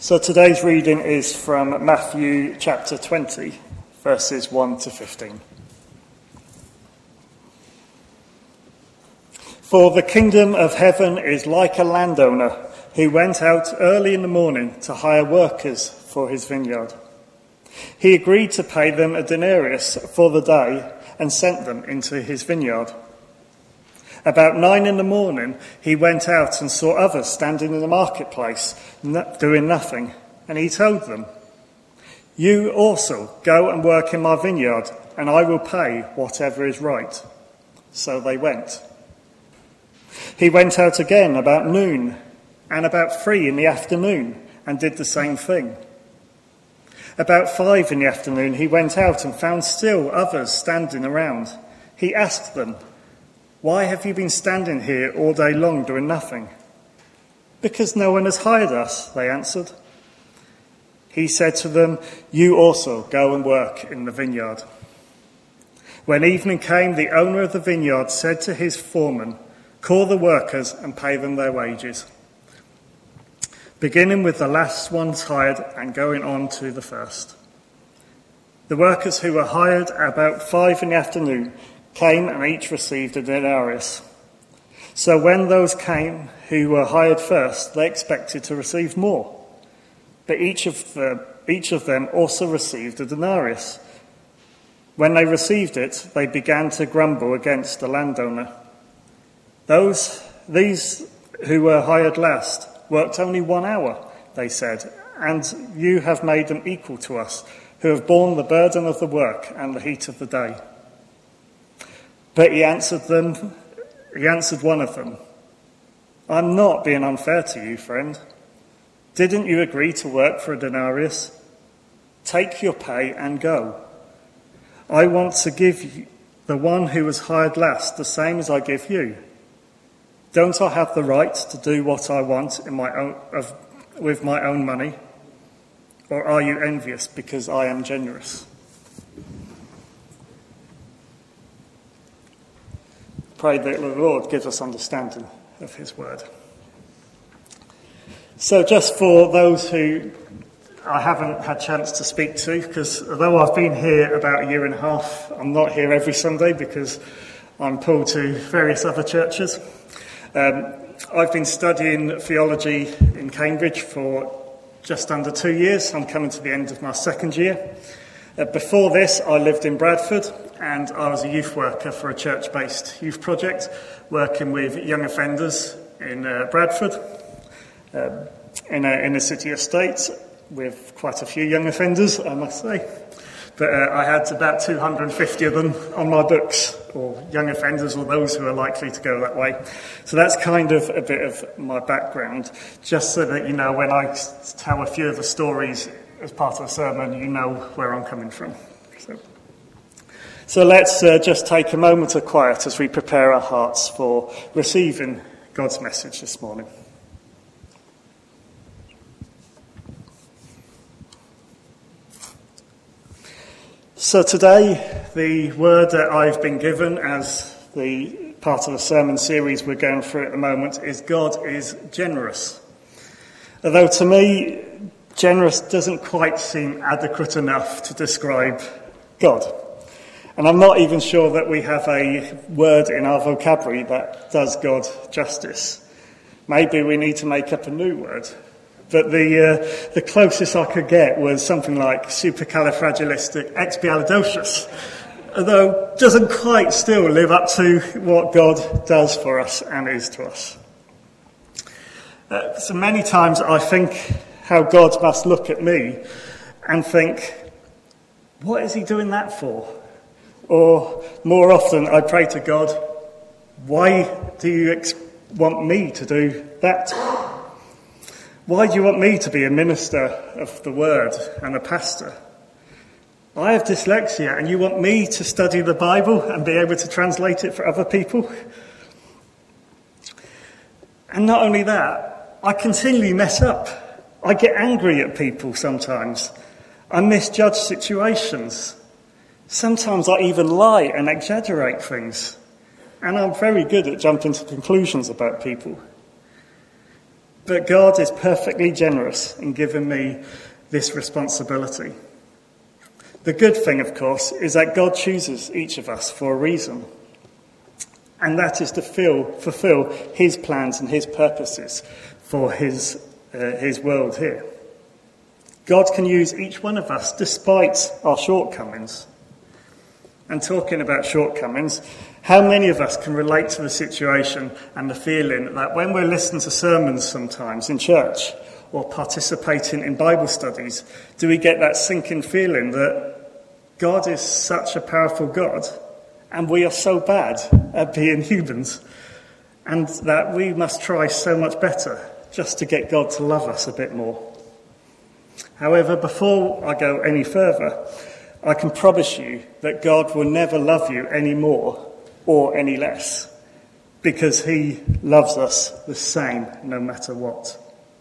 So today's reading is from Matthew chapter 20, verses 1 to 15. For the kingdom of heaven is like a landowner who went out early in the morning to hire workers for his vineyard. He agreed to pay them a denarius for the day and sent them into his vineyard. About 9 a.m, he went out and saw others standing in the marketplace, doing nothing, and he told them, "You also go and work in my vineyard, and I will pay whatever is right." So they went. He went out again about noon and about 3 p.m, and did the same thing. About 5 p.m, he went out and found still others standing around. He asked them, "Why have you been standing here all day long doing nothing?" "Because no one has hired us," they answered. He said to them, "You also go and work in the vineyard." When evening came, the owner of the vineyard said to his foreman, "Call the workers and pay them their wages, beginning with the last ones hired and going on to the first." The workers who were hired about 5 p.m. came and each received a denarius. So when those came who were hired first, they expected to receive more. But each of them also received a denarius. When they received it, they began to grumble against the landowner. These who were hired last worked only 1 hour, they said, and you have made them equal to us, who have borne the burden of the work and the heat of the day. But he answered one of them, "I'm not being unfair to you, friend. Didn't you agree to work for a denarius? Take your pay and go. I want to give the one who was hired last the same as I give you. Don't I have the right to do what I want with my own money? Or are you envious because I am generous?" Pray that the Lord gives us understanding of his word. So just for those who I haven't had a chance to speak to, because although I've been here about a year and a half, I'm not here every Sunday because I'm pulled to various other churches. I've been studying theology in Cambridge for just under 2 years. I'm coming to the end of my second year. Before this, I lived in Bradford, and I was a youth worker for a church-based youth project, working with young offenders in Bradford, in a city estate with quite a few young offenders, I must say. But I had about 250 of them on my books, or young offenders, or those who are likely to go that way. So that's kind of a bit of my background, just so that you know when I tell a few of the stories as part of the sermon, you know where I'm coming from. So let's just take a moment of quiet as we prepare our hearts for receiving God's message this morning. So today, the word that I've been given as the part of the sermon series we're going through at the moment is God is generous. Although to me, generous doesn't quite seem adequate enough to describe God. And I'm not even sure that we have a word in our vocabulary that does God justice. Maybe we need to make up a new word. But the closest I could get was something like supercalifragilisticexpialidocious, although it doesn't quite still live up to what God does for us and is to us. So many times I think how God must look at me and think, what is he doing that for? Or more often I pray to God, why do you want me to do that? Why do you want me to be a minister of the word and a pastor? I have dyslexia and you want me to study the Bible and be able to translate it for other people? And not only that, I continually mess up. I get angry at people sometimes. I misjudge situations. Sometimes I even lie and exaggerate things. And I'm very good at jumping to conclusions about people. But God is perfectly generous in giving me this responsibility. The good thing, of course, is that God chooses each of us for a reason. And that is to fulfill his plans and his purposes for his world here. God can use each one of us despite our shortcomings. And talking about shortcomings, how many of us can relate to the situation and the feeling that when we're listening to sermons sometimes in church or participating in Bible studies, do we get that sinking feeling that God is such a powerful God and we are so bad at being humans, and that we must try so much better just to get God to love us a bit more? However, before I go any further, I can promise you that God will never love you any more or any less, because he loves us the same no matter what.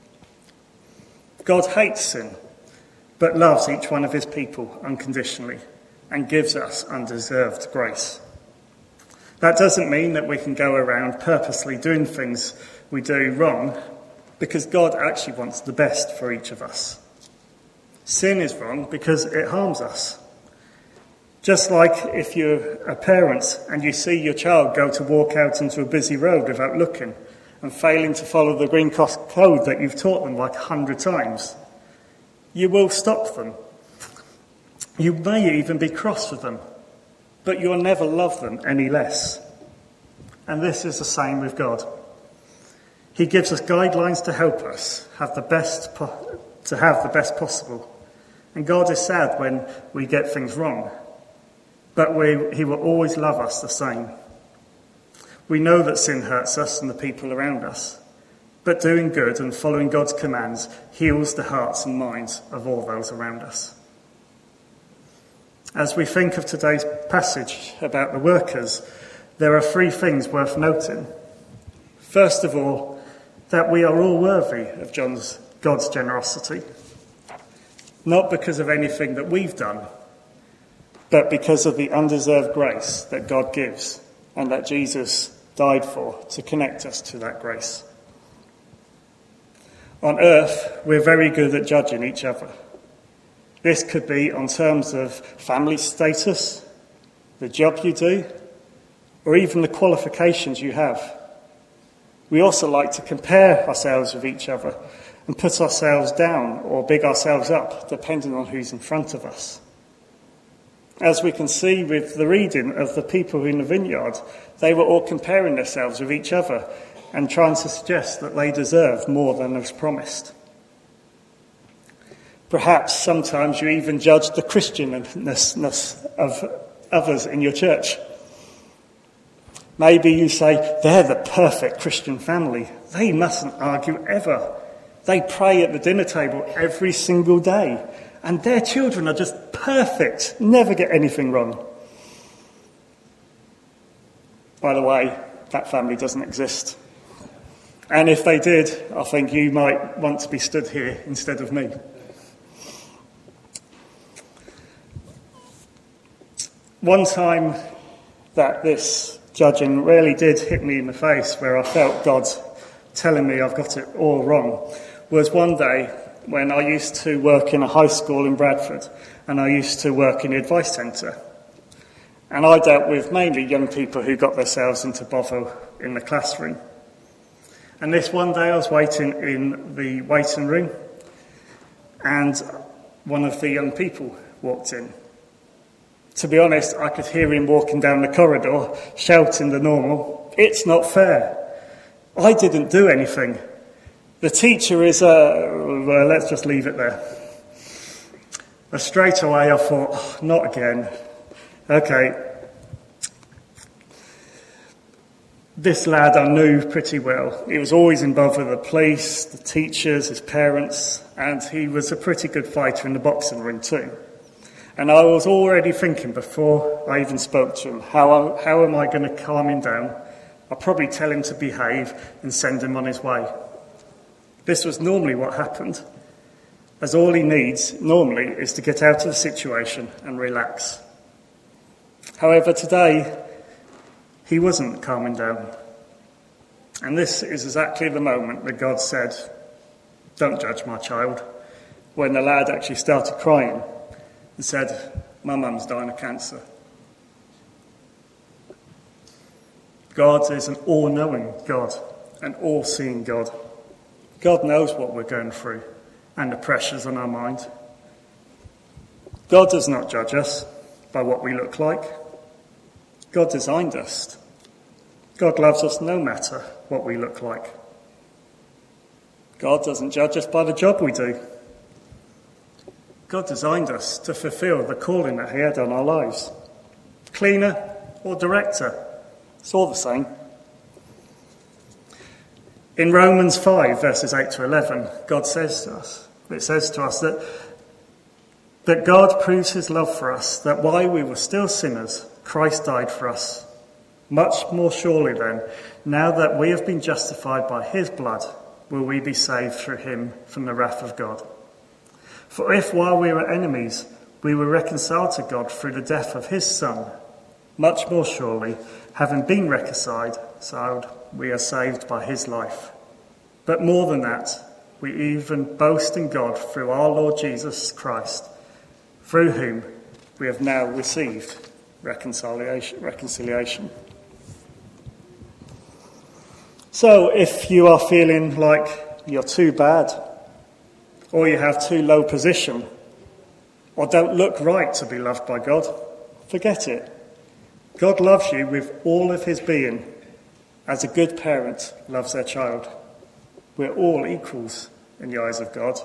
God hates sin, but loves each one of his people unconditionally and gives us undeserved grace. That doesn't mean that we can go around purposely doing things we do wrong, because God actually wants the best for each of us. Sin is wrong because it harms us. Just like if you're a parent and you see your child go to walk out into a busy road without looking and failing to follow the green cross code that you've taught them like 100 times, you will stop them. You may even be cross with them, but you'll never love them any less. And this is the same with God. He gives us guidelines to help us have the best possible. And God is sad when we get things wrong, but he will always love us the same. We know that sin hurts us and the people around us, but doing good and following God's commands heals the hearts and minds of all those around us. As we think of today's passage about the workers, there are 3 things worth noting. First of all, that we are all worthy of God's generosity, not because of anything that we've done, but because of the undeserved grace that God gives and that Jesus died for to connect us to that grace. On earth, we're very good at judging each other. This could be on terms of family status, the job you do, or even the qualifications you have. We also like to compare ourselves with each other and put ourselves down or big ourselves up, depending on who's in front of us. As we can see with the reading of the people in the vineyard, they were all comparing themselves with each other and trying to suggest that they deserve more than was promised. Perhaps sometimes you even judge the Christianness of others in your church. Maybe you say, they're the perfect Christian family. They mustn't argue ever. They pray at the dinner table every single day. And their children are just perfect, never get anything wrong. By the way, that family doesn't exist. And if they did, I think you might want to be stood here instead of me. One time that this judging really did hit me in the face, where I felt God telling me I've got it all wrong, was one day when I used to work in a high school in Bradford, and I used to work in the advice centre. And I dealt with mainly young people who got themselves into bother in the classroom. And this one day I was waiting in the waiting room, and one of the young people walked in. To be honest, I could hear him walking down the corridor, shouting the normal, "It's not fair. I didn't do anything. The teacher is well, let's just leave it there." But straight away I thought, oh, not again. Okay. This lad I knew pretty well. He was always involved with the police, the teachers, his parents, and he was a pretty good fighter in the boxing ring too. And I was already thinking before I even spoke to him, how am I going to calm him down? I'll probably tell him to behave and send him on his way. This was normally what happened, as all he needs normally is to get out of the situation and relax. However, today he wasn't calming down. And this is exactly the moment that God said, "Don't judge my child," when the lad actually started crying and said, "My mum's dying of cancer." God is an all-knowing God, an all-seeing God. God knows what we're going through and the pressures on our mind. God does not judge us by what we look like. God designed us. God loves us no matter what we look like. God doesn't judge us by the job we do. God designed us to fulfill the calling that he had on our lives. Cleaner or director, it's all the same. In Romans 5, verses 8 to 11, it says to us that God proves his love for us, that while we were still sinners, Christ died for us. Much more surely then, now that we have been justified by his blood, will we be saved through him from the wrath of God. For if while we were enemies, we were reconciled to God through the death of his Son, much more surely, having been reconciled, we are saved by his life. But more than that, we even boast in God through our Lord Jesus Christ, through whom we have now received reconciliation. So if you are feeling like you're too bad, or you have too low position, or don't look right to be loved by God, forget it. God loves you with all of his being, as a good parent loves their child. We're all equals in the eyes of God.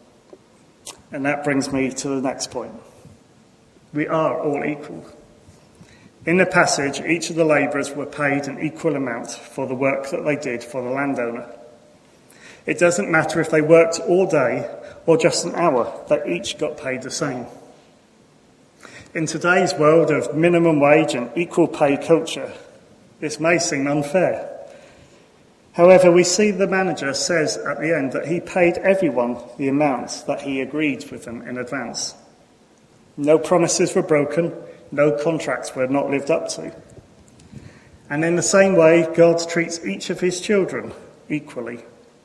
And that brings me to the next point. We are all equal. In the passage, each of the labourers were paid an equal amount for the work that they did for the landowner. It doesn't matter if they worked all day or just an hour, they each got paid the same. In today's world of minimum wage and equal pay culture, this may seem unfair. However, we see the manager says at the end that he paid everyone the amount that he agreed with them in advance. No promises were broken, no contracts were not lived up to. And in the same way, God treats each of his children equally.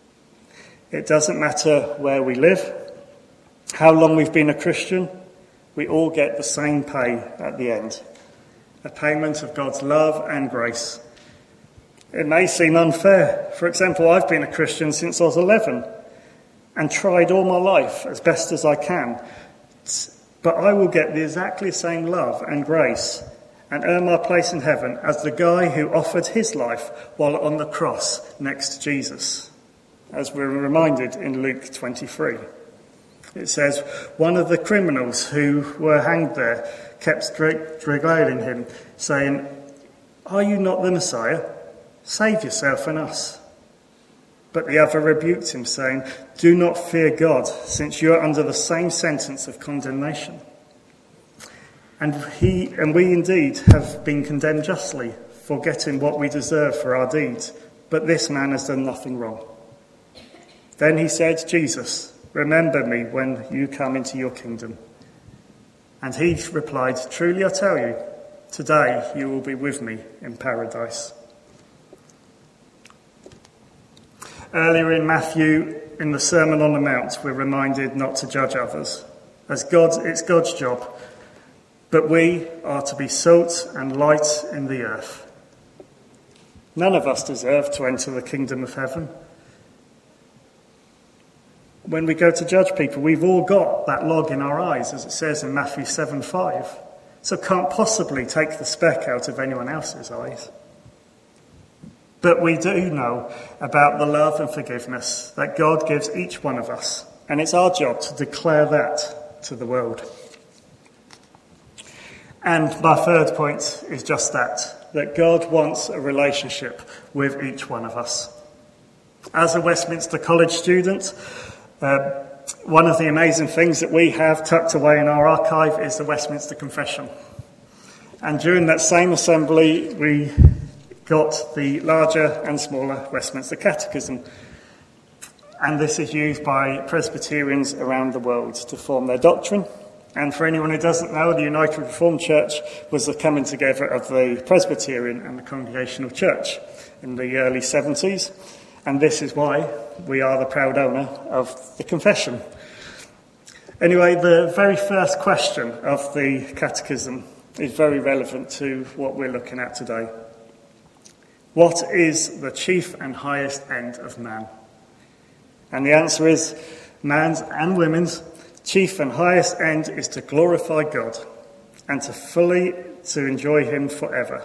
It doesn't matter where we live, how long we've been a Christian, we all get the same pay at the end. A payment of God's love and grace. It may seem unfair. For example, I've been a Christian since I was 11 and tried all my life as best as I can. But I will get the exactly same love and grace and earn my place in heaven as the guy who offered his life while on the cross next to Jesus, as we're reminded in Luke 23. It says, one of the criminals who were hanged there kept regaling him, saying, "Are you not the Messiah? Save yourself and us." But the other rebuked him, saying, "Do not fear God, since you are under the same sentence of condemnation. And we indeed have been condemned justly for getting what we deserve for our deeds, but this man has done nothing wrong." Then he said, "Jesus, remember me when you come into your kingdom." And he replied, "Truly I tell you, today you will be with me in paradise." Earlier in Matthew, in the Sermon on the Mount, we're reminded not to judge others. It's God's job, but we are to be salt and light in the earth. None of us deserve to enter the kingdom of heaven. When we go to judge people, we've all got that log in our eyes, as it says in Matthew 7:5. So can't possibly take the speck out of anyone else's eyes. But we do know about the love and forgiveness that God gives each one of us. And it's our job to declare that to the world. And my third point is just that God wants a relationship with each one of us. As a Westminster College student, one of the amazing things that we have tucked away in our archive is the Westminster Confession. And during that same assembly, we got the larger and smaller Westminster Catechism. And this is used by Presbyterians around the world to form their doctrine. And for anyone who doesn't know, the United Reformed Church was the coming together of the Presbyterian and the Congregational Church in the early 70s. And this is why we are the proud owner of the confession. Anyway, the very first question of the Catechism is very relevant to what we're looking at today. What is the chief and highest end of man? And the answer is, man's and women's chief and highest end is to glorify God and to enjoy him forever.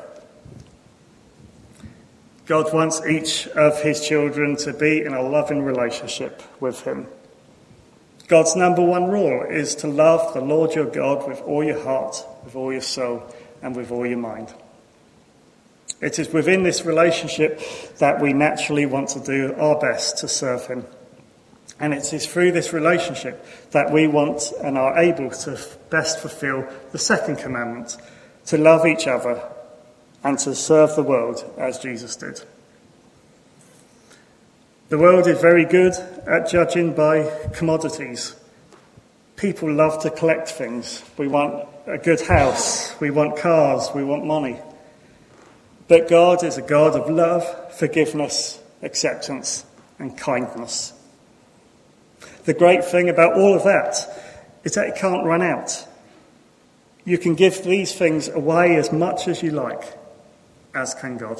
God wants each of his children to be in a loving relationship with him. God's number one rule is to love the Lord your God with all your heart, with all your soul, and with all your mind. It is within this relationship that we naturally want to do our best to serve him. And it is through this relationship that we want and are able to best fulfill the second commandment, to love each other and to serve the world as Jesus did. The world is very good at judging by commodities. People love to collect things. We want a good house, we want cars, we want money. But God is a God of love, forgiveness, acceptance, and kindness. The great thing about all of that is that it can't run out. You can give these things away as much as you like, as can God.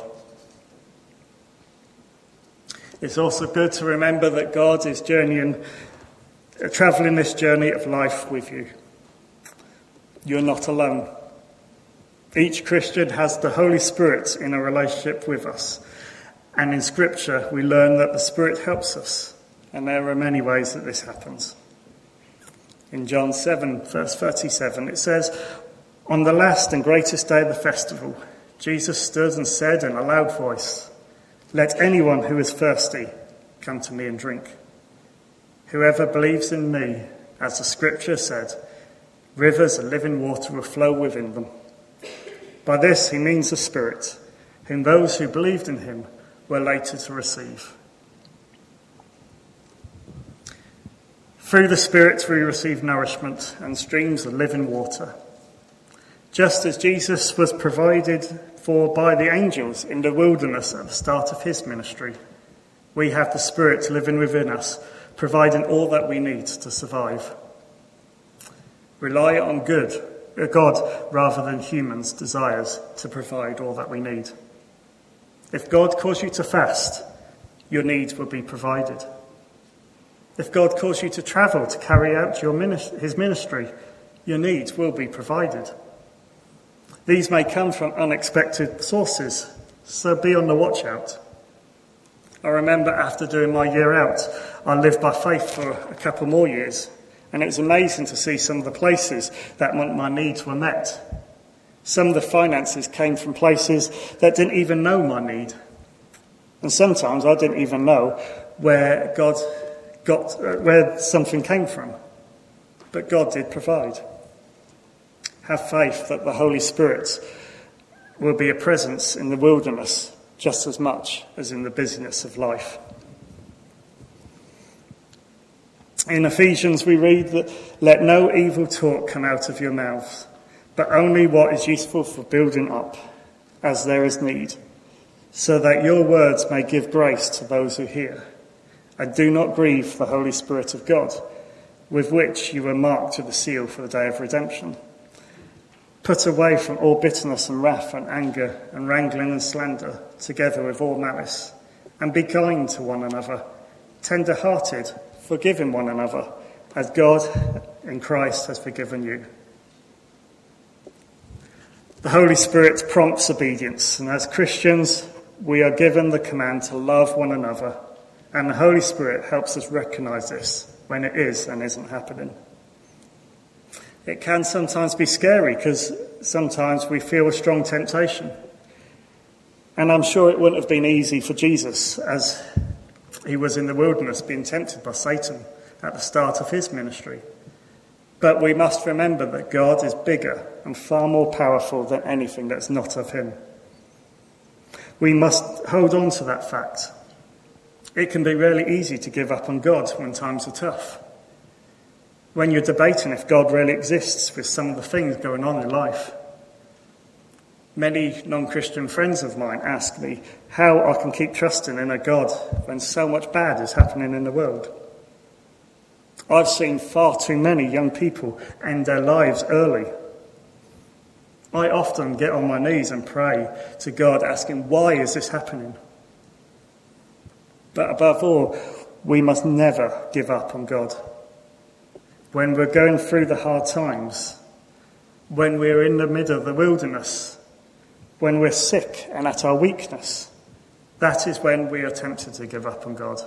It's also good to remember that God is travelling this journey of life with you. You're not alone. Each Christian has the Holy Spirit in a relationship with us. And in Scripture, we learn that the Spirit helps us. And there are many ways that this happens. In John 7, verse 37, it says, "On the last and greatest day of the festival, Jesus stood and said in a loud voice, 'Let anyone who is thirsty come to me and drink. Whoever believes in me, as the Scripture said, rivers of living water will flow within them.' By this he means the Spirit, whom those who believed in him were later to receive." Through the Spirit we receive nourishment and streams of living water. Just as Jesus was provided for by the angels in the wilderness at the start of his ministry, we have the Spirit living within us, providing all that we need to survive. Rely on God rather than humans' desires to provide all that we need. If God calls you to fast, your needs will be provided. If God calls you to travel to carry out his ministry, your needs will be provided. These may come from unexpected sources, so be on the watch out. I remember after doing my year out, I lived by faith for a couple more years, and it was amazing to see some of the places that my needs were met. Some of the finances came from places that didn't even know my need. And sometimes I didn't even know where where something came from. But God did provide. Have faith that the Holy Spirit will be a presence in the wilderness just as much as in the busyness of life. In Ephesians we read that, "Let no evil talk come out of your mouths, but only what is useful for building up, as there is need, so that your words may give grace to those who hear. And do not grieve the Holy Spirit of God, with which you were marked with the seal for the day of redemption. Put away from all bitterness and wrath and anger and wrangling and slander, together with all malice, and be kind to one another, tender-hearted, forgiving one another, as God in Christ has forgiven you." The Holy Spirit prompts obedience, and as Christians, we are given the command to love one another, and the Holy Spirit helps us recognise this when it is and isn't happening. It can sometimes be scary because sometimes we feel a strong temptation. And I'm sure it wouldn't have been easy for Jesus as he was in the wilderness being tempted by Satan at the start of his ministry. But we must remember that God is bigger and far more powerful than anything that's not of him. We must hold on to that fact. It can be really easy to give up on God when times are tough. When you're debating if God really exists with some of the things going on in life. Many non-Christian friends of mine ask me how I can keep trusting in a God when so much bad is happening in the world. I've seen far too many young people end their lives early. I often get on my knees and pray to God asking, why is this happening? But above all, we must never give up on God. When we're going through the hard times, when we're in the middle of the wilderness, when we're sick and at our weakness, that is when we are tempted to give up on God.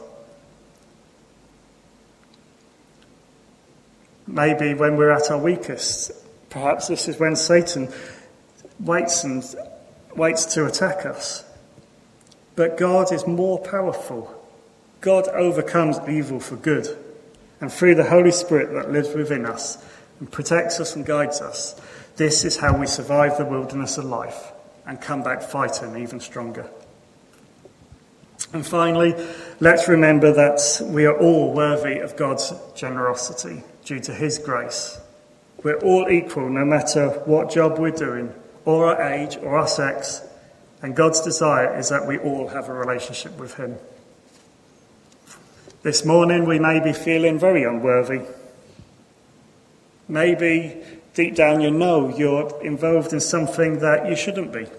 Maybe when we're at our weakest, perhaps this is when Satan waits to attack us. But God is more powerful. God overcomes evil for good. And through the Holy Spirit that lives within us and protects us and guides us, this is how we survive the wilderness of life and come back fighting even stronger. And finally, let's remember that we are all worthy of God's generosity due to his grace. We're all equal no matter what job we're doing, or our age, or our sex, and God's desire is that we all have a relationship with him. This morning we may be feeling very unworthy. Maybe deep down you know you're involved in something that you shouldn't be.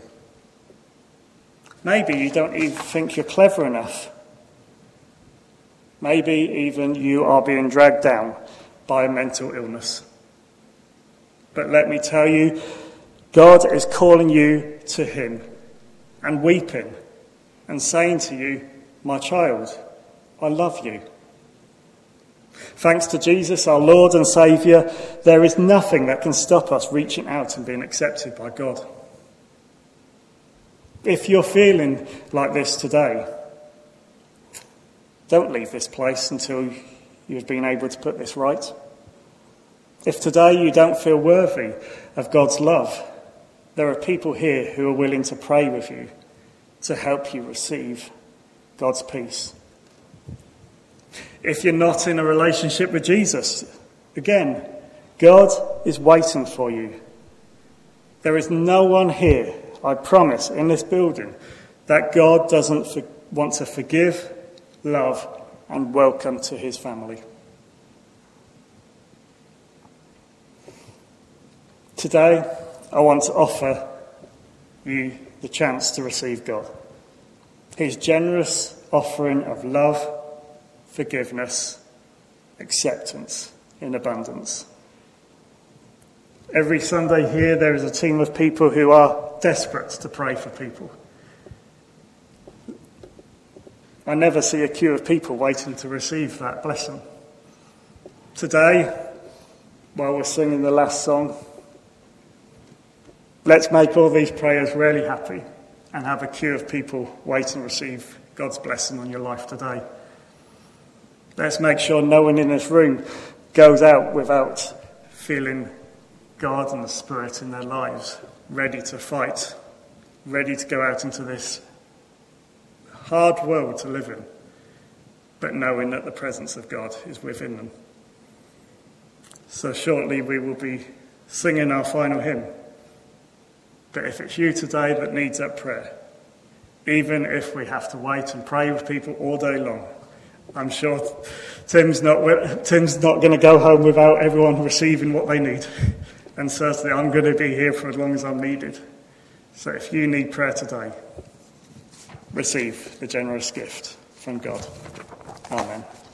Maybe you don't even think you're clever enough. Maybe even you are being dragged down by a mental illness. But let me tell you, God is calling you to him and weeping and saying to you, my child, I love you. Thanks to Jesus, our Lord and Saviour, there is nothing that can stop us reaching out and being accepted by God. If you're feeling like this today, don't leave this place until you've been able to put this right. If today you don't feel worthy of God's love, there are people here who are willing to pray with you to help you receive God's peace. If you're not in a relationship with Jesus, again, God is waiting for you. There is no one here, I promise, in this building, that God doesn't want to forgive, love, and welcome to his family. Today, I want to offer you the chance to receive God. His generous offering of love, forgiveness, acceptance in abundance. Every Sunday here there is a team of people who are desperate to pray for people. I never see a queue of people waiting to receive that blessing. Today, while we're singing the last song, let's make all these prayers really happy and have a queue of people waiting to receive God's blessing on your life today. Let's make sure no one in this room goes out without feeling God and the Spirit in their lives, ready to fight, ready to go out into this hard world to live in, but knowing that the presence of God is within them. So shortly we will be singing our final hymn. But if it's you today that needs that prayer, even if we have to wait and pray with people all day long, I'm sure Tim's not going to go home without everyone receiving what they need. And certainly I'm going to be here for as long as I'm needed. So if you need prayer today, receive the generous gift from God. Amen.